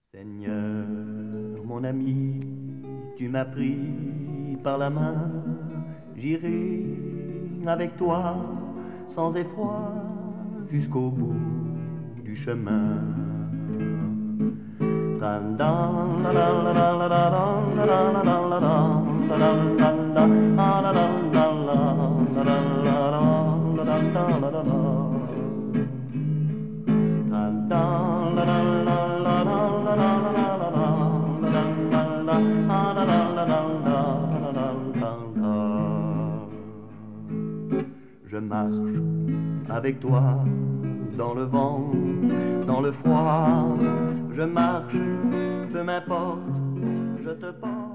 Seigneur, mon ami, tu m'as pris par la main, j'irai avec toi sans effroi jusqu'au bout du chemin. Je marche avec toi dans le vent, dans le froid. Je marche, peu m'importe, je te porte.